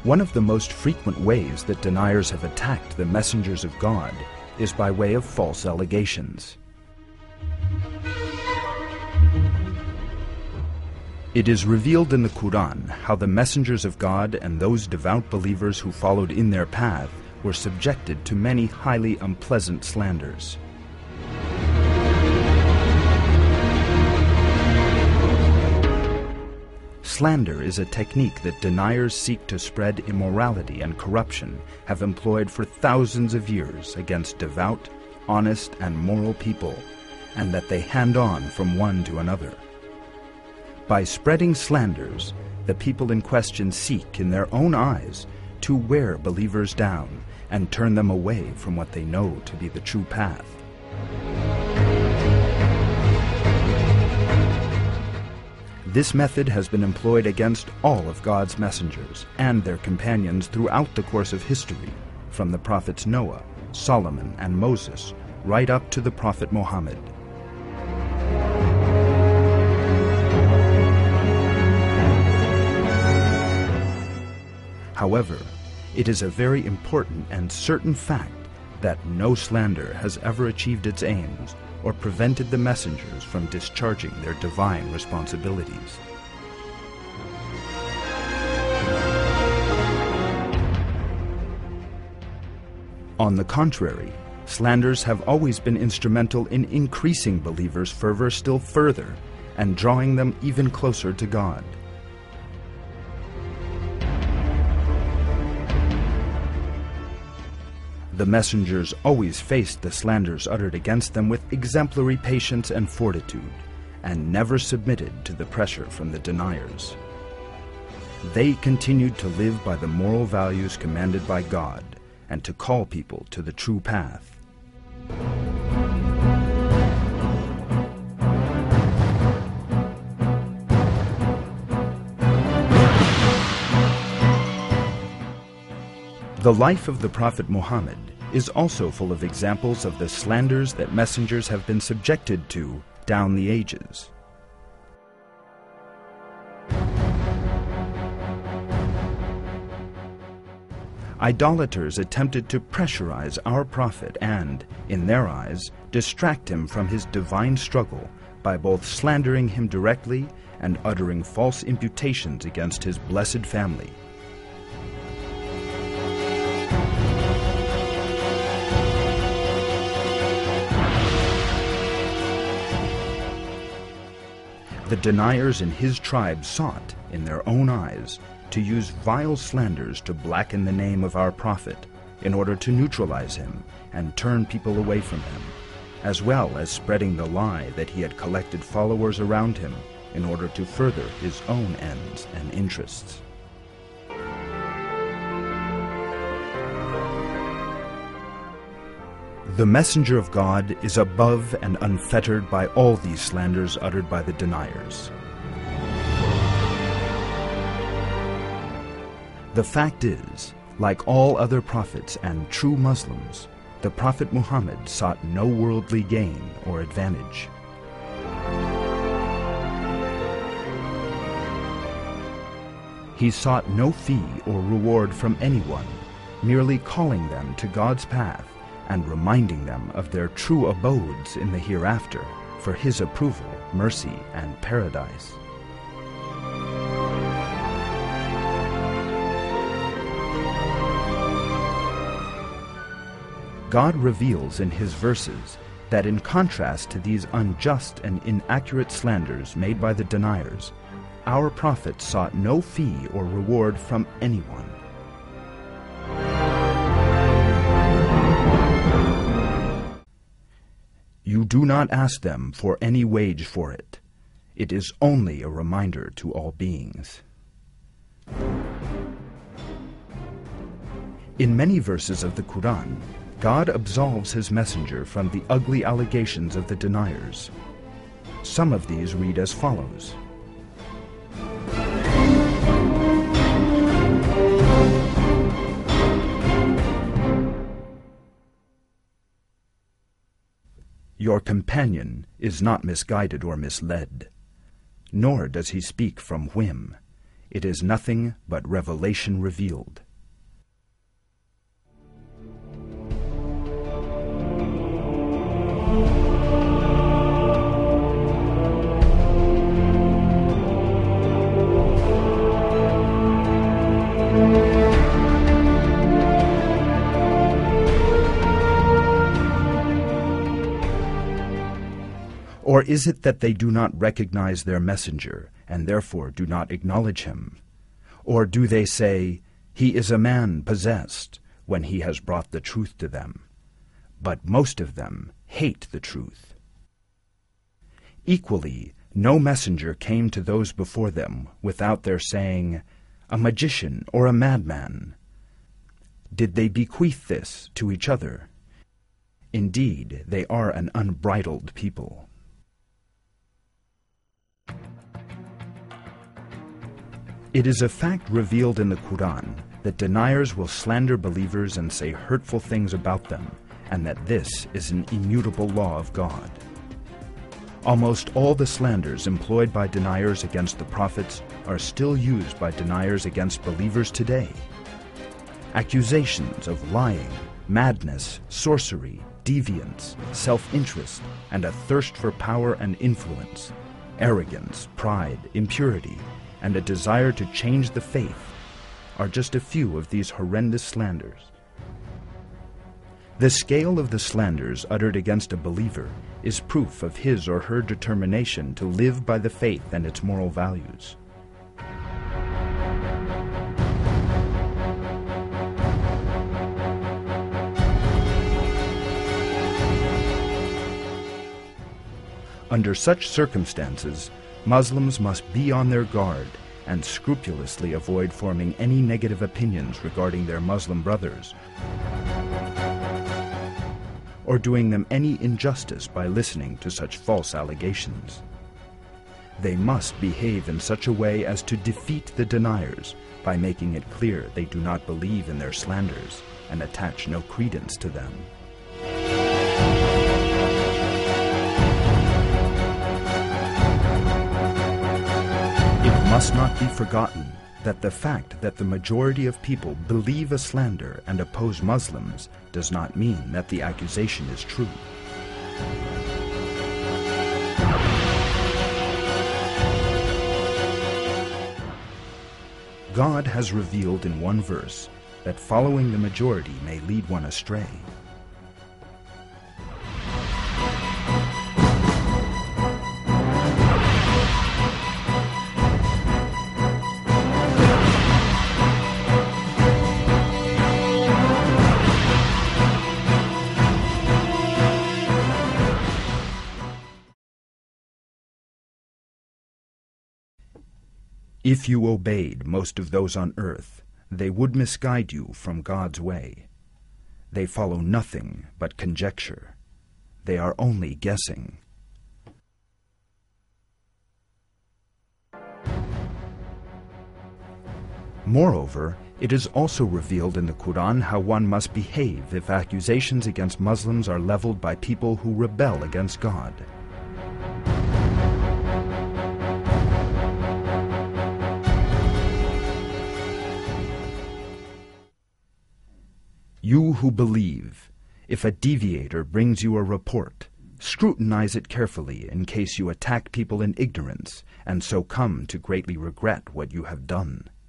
One of the most frequent ways that deniers have attacked the messengers of God is by way of false allegations. It is revealed in the Quran how the messengers of God and those devout believers who followed in their path were subjected to many highly unpleasant slanders. Slander is a technique that deniers seek to spread immorality and corruption have employed for thousands of years against devout, honest, and moral people, and that they hand on from one to another. By spreading slanders, the people in question seek, in their own eyes, to wear believers down and turn them away from what they know to be the true path. This method has been employed against all of God's messengers and their companions throughout the course of history, from the prophets Noah, Solomon, and Moses, right up to the prophet Muhammad. However, it is a very important and certain fact that no slander has ever achieved its aims or prevented the messengers from discharging their divine responsibilities. On the contrary, slanders have always been instrumental in increasing believers' fervor still further and drawing them even closer to God. The messengers always faced the slanders uttered against them with exemplary patience and fortitude, and never submitted to the pressure from the deniers. They continued to live by the moral values commanded by God, and to call people to the true path. The life of the Prophet Muhammad is also full of examples of the slanders that messengers have been subjected to down the ages. Idolaters attempted to pressurize our prophet and, in their eyes, distract him from his divine struggle by both slandering him directly and uttering false imputations against his blessed family. The deniers in his tribe sought, in their own eyes, to use vile slanders to blacken the name of our prophet in order to neutralize him and turn people away from him, as well as spreading the lie that he had collected followers around him in order to further his own ends and interests. The messenger of God is above and unfettered by all these slanders uttered by the deniers. The fact is, like all other prophets and true Muslims, the Prophet Muhammad sought no worldly gain or advantage. He sought no fee or reward from anyone, merely calling them to God's path and reminding them of their true abodes in the hereafter for his approval, mercy, and paradise. God reveals in his verses that in contrast to these unjust and inaccurate slanders made by the deniers, our prophet sought no fee or reward from anyone. You do not ask them for any wage for it. It is only a reminder to all beings. In many verses of the Quran, God absolves his messenger from the ugly allegations of the deniers. Some of these read as follows. Your companion is not misguided or misled, nor does he speak from whim. It is nothing but revelation revealed. Or is it that they do not recognize their messenger, and therefore do not acknowledge him? Or do they say, "He is a man possessed," when he has brought the truth to them? But most of them hate the truth. Equally, no messenger came to those before them without their saying, "A magician or a madman." Did they bequeath this to each other? Indeed, they are an unbridled people. It is a fact revealed in the Quran that deniers will slander believers and say hurtful things about them, and that this is an immutable law of God. Almost all the slanders employed by deniers against the prophets are still used by deniers against believers today. Accusations of lying, madness, sorcery, deviance, self-interest, and a thirst for power and influence, arrogance, pride, impurity, and a desire to change the faith are just a few of these horrendous slanders. The scale of the slanders uttered against a believer is proof of his or her determination to live by the faith and its moral values. Under such circumstances, Muslims must be on their guard and scrupulously avoid forming any negative opinions regarding their Muslim brothers, or doing them any injustice by listening to such false allegations. They must behave in such a way as to defeat the deniers by making it clear they do not believe in their slanders and attach no credence to them. It must not be forgotten that the fact that the majority of people believe a slander and oppose Muslims does not mean that the accusation is true. God has revealed in one verse that following the majority may lead one astray. If you obeyed most of those on earth, they would misguide you from God's way. They follow nothing but conjecture. They are only guessing. Moreover, it is also revealed in the Quran how one must behave if accusations against Muslims are leveled by people who rebel against God. You who believe, if a deviator brings you a report, scrutinize it carefully in case you attack people in ignorance and so come to greatly regret what you have done.